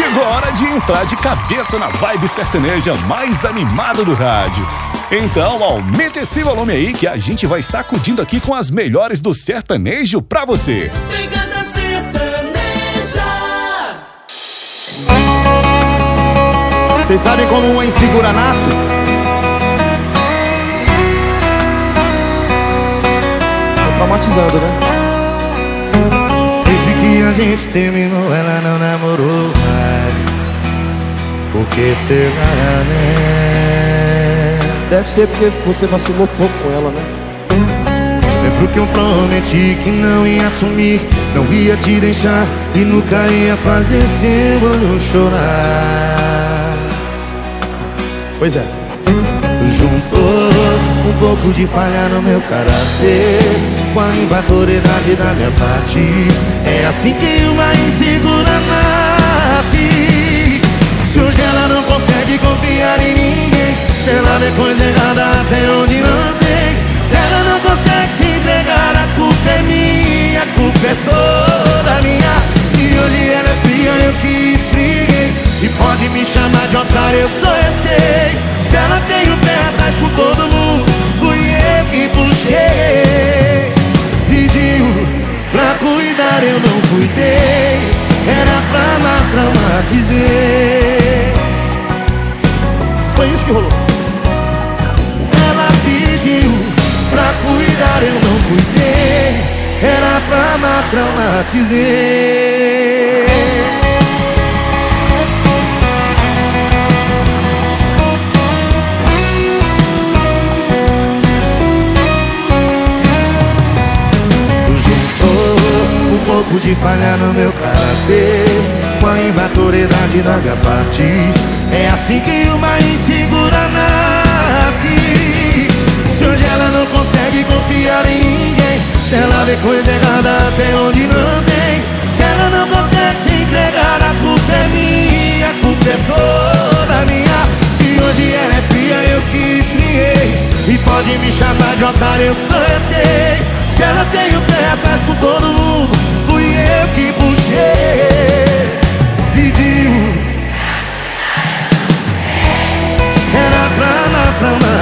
Chegou a hora de entrar de cabeça na vibe sertaneja mais animada do rádio. Então aumente esse volume aí que a gente vai sacudindo aqui com as melhores do sertanejo pra você. Brigada Sertaneja. Vocês sabem como uma insegura nasce? Tô traumatizando, né? Desde que a gente terminou, ela não namorou mais. Porque será, né? Deve ser porque você vacilou pouco com ela, né? Lembro que eu prometi que não ia assumir, não ia te deixar e nunca ia fazer seu olho chorar. Pois é. Juntou um pouco de falha no meu caráter com a imaturidade da minha parte. É assim que uma insegura nasce. Se hoje ela não consegue confiar em ninguém, se ela vê coisa errada até onde não tem, se ela não consegue se entregar, a culpa é minha, a culpa é toda minha. Se hoje ela é fria, eu que esfriei, e pode me chamar de otário, eu só eu sei. Se ela tem o pé atrás com todo mundo, fui eu que puxei. Pediu pra cuidar, eu não cuidei, era pra lá traumatizei. Foi isso que rolou. Ela pediu pra cuidar, eu não cuidei, era pra lá traumatizei. Um pouco de falha no meu caráter com a imaturidade da minha parte. É assim que uma insegura nasce. Se hoje ela não consegue confiar em ninguém, se ela vê coisa errada até onde não tem, se ela não consegue se entregar, a culpa é minha, a culpa é toda minha. Se hoje ela é fria, eu que esfriei, e pode me chamar de otário, eu só eu sei. Se ela tem o pé atrás com todo mundo, fui eu que puxei. Pediu, era pra lá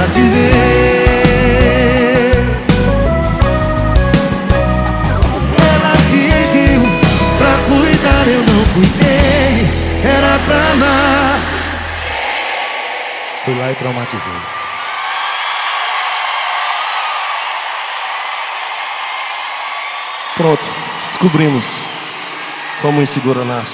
traumatizei. Ela pediu pra cuidar, eu não cuidei, era pra lá. Fui lá e traumatizei. Pronto, descobrimos como insegura nasce.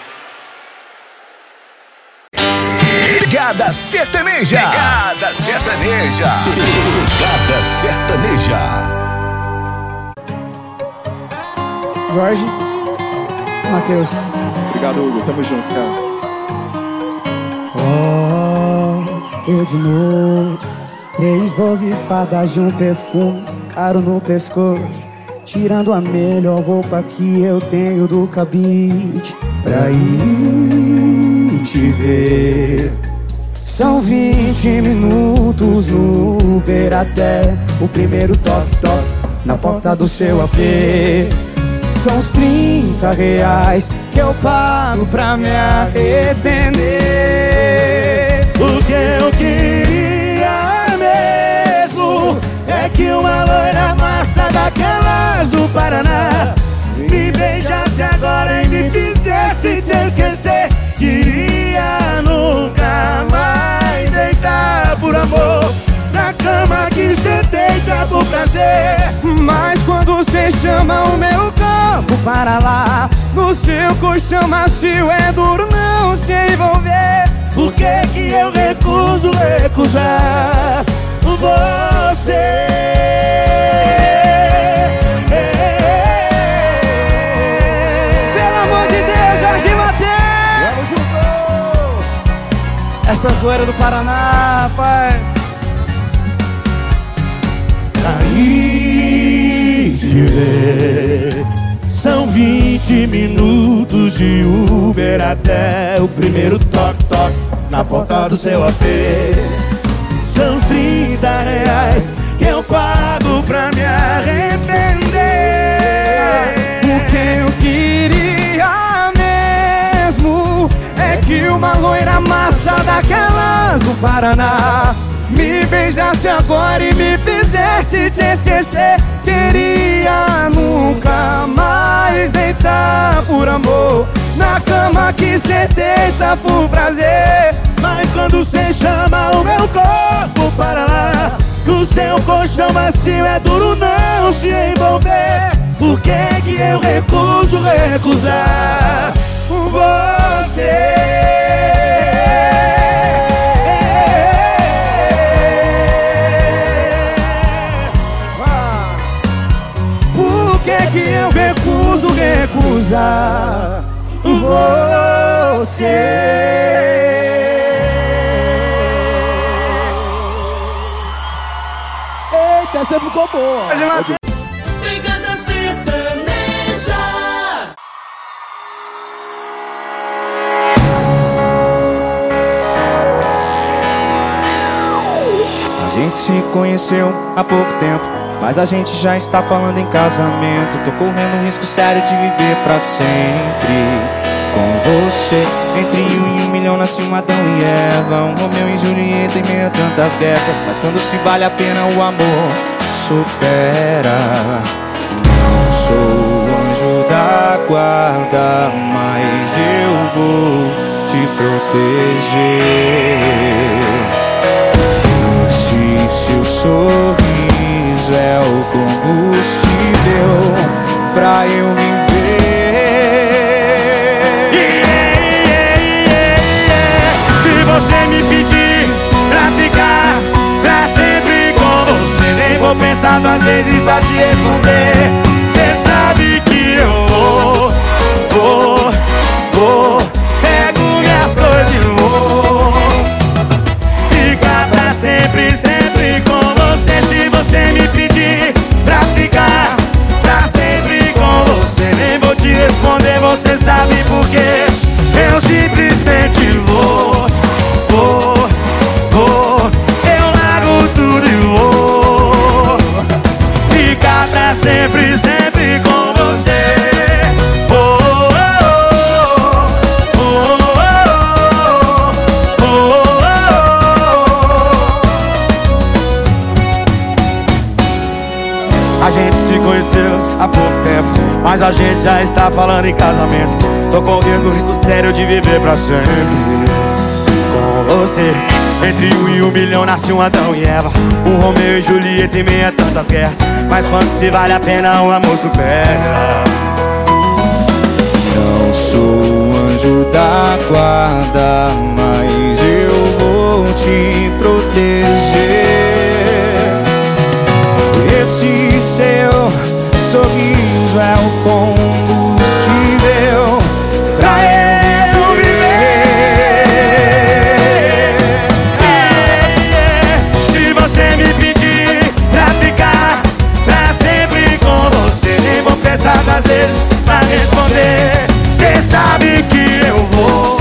Pegada Sertaneja. Pegada Sertaneja. Pegada Sertaneja. Jorge, Matheus. Obrigado, Hugo. Tamo junto, cara. Oh, eu de novo. 3 borrifadas de um perfume caro no pescoço, tirando a melhor roupa que eu tenho do cabide pra ir te ver. São 20 minutos no Uber até o primeiro toque-toque na porta do seu AP. São uns R$30 que eu pago pra me arrepender. O que eu queria mesmo é que uma loira massa daquelas do Paraná me beijasse agora e me fizesse te esquecer. Queria nunca mais deitar por amor na cama que cê deita por prazer. Mas quando cê chama o meu corpo para lá, no seu colchão macio é duro não se envolver. Por que que eu recuso recusar você? Essas loiras do Paraná, pai. Aí te ver. São 20 minutos de Uber até o primeiro toque-toque na porta do seu AP. São uns R$30 que eu pago pra me arrepender. O que eu queria mesmo é daquelas do Paraná. Me beijasse agora e me fizesse te esquecer. Queria nunca mais deitar por amor, na cama que cê deita por prazer. Mas quando cê chama o meu corpo para lá, o seu colchão macio é duro não se envolver. Por que que eu recuso recusar você? Por que que eu recuso recusar você? Eita, essa ficou boa. Brigada Sertaneja. A gente se conheceu há pouco tempo, mas a gente já está falando em casamento. Tô correndo um risco sério de viver pra sempre com você. Entre um e 1 milhão nasce um Adão e Eva, um Romeu e Julieta em meio a tantas guerras. Mas quando se vale a pena o amor supera. Não sou o anjo da guarda, mas eu vou te proteger. Esse seu sorriso é o combustível pra eu viver. Se você me pedir pra ficar pra sempre com você, nem vou pensar 2 vezes pra te responder. Cê sabe que eu vou, pego minhas coisas e vou ficar pra sempre, sempre com você. Se você me pedir pra ficar pra sempre com você, nem vou te responder, você sabe por quê. Eu simplesmente vou, eu largo tudo e vou ficar pra sempre, sempre com você. A gente se conheceu há pouco tempo, mas a gente já está falando em casamento. Tô correndo o risco sério de viver pra sempre com você. Entre 1 e 1 milhão nasce um Adão e Eva, um Romeu e Julieta em meio a tantas guerras. Mas quando se vale a pena o amor supera. Não sou o anjo da guarda, mas eu vou te proteger. Esse seu sorriso é o combustível pra eu viver. Se você me pedir pra ficar pra sempre com você, nem vou pensar 2 vezes pra responder. Cê sabe que eu vou,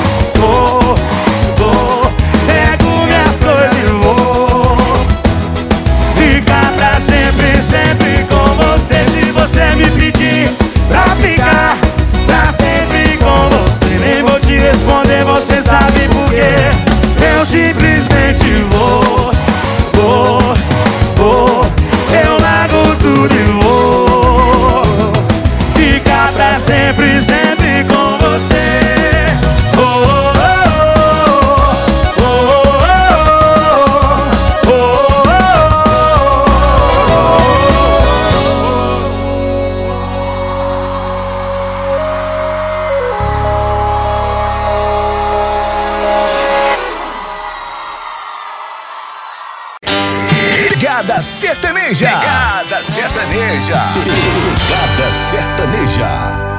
pego minhas coisas e vou ficar pra sempre, sempre com você. Se você me pedir pra ficar pra sempre com você, nem vou te responder, você sabe por quê. Eu simplesmente vou, eu largo tudo e vou ficar pra sempre, sempre com você. Pegada Sertaneja. Pegada Sertaneja. Pegada Sertaneja.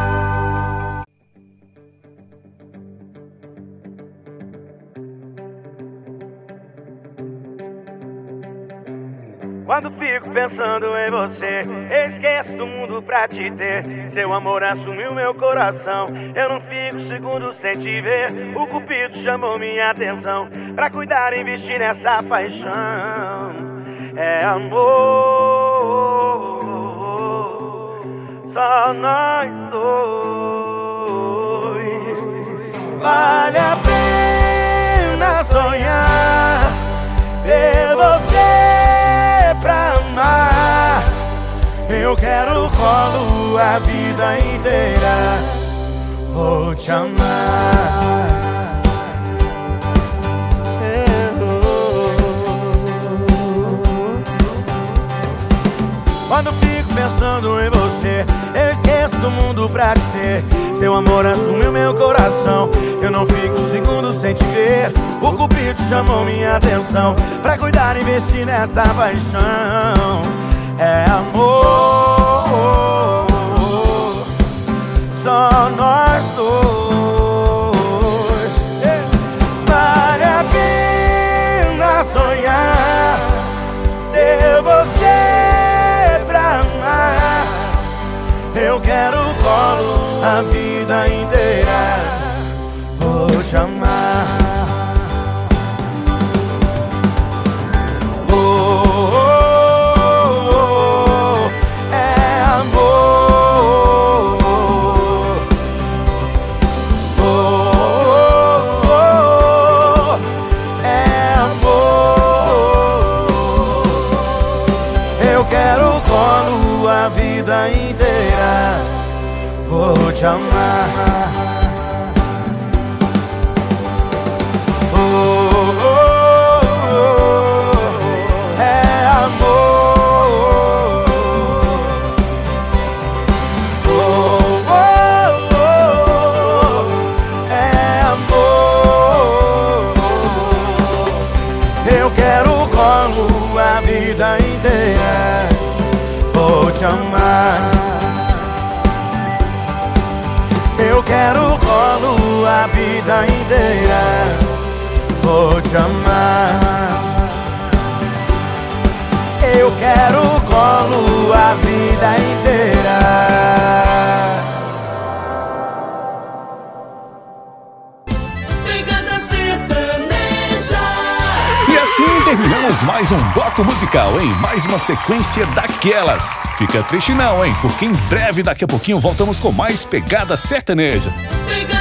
Quando fico pensando em você, esqueço do mundo pra te ter. Seu amor assumiu meu coração, eu não fico segundo sem te ver. O Cupido chamou minha atenção pra cuidar e investir nessa paixão. É amor, só nós dois. Vale a pena pena sonhar ter você pra amar. Eu quero o colo a vida inteira. Vou te amar. Quando fico pensando em você, eu esqueço do mundo pra te ter. Seu amor assumiu meu coração, eu não fico segundo sem te ver. O Cupido chamou minha atenção pra cuidar e investir nessa paixão. É amor, só nós dois. Vale a pena sonhar ter você pra amar. Eu quero o colo a vida inteira. Vou te amar. Oh, oh, oh, é amor. Oh, oh, oh, é amor. Eu quero o colo a vida inteira. Vou te amar. Oh, oh, oh, é amor. Oh, oh, oh, é amor. Eu quero o colo a vida inteira. Vou te amar. Eu quero o colo a vida inteira. Vou te amar. Eu quero o colo a vida inteira. Pegada Sertaneja. E assim terminamos mais um bloco musical, hein? Mais uma sequência daquelas. Fica triste não, hein? Porque em breve, daqui a pouquinho, voltamos com mais Pegada Sertaneja. Pegada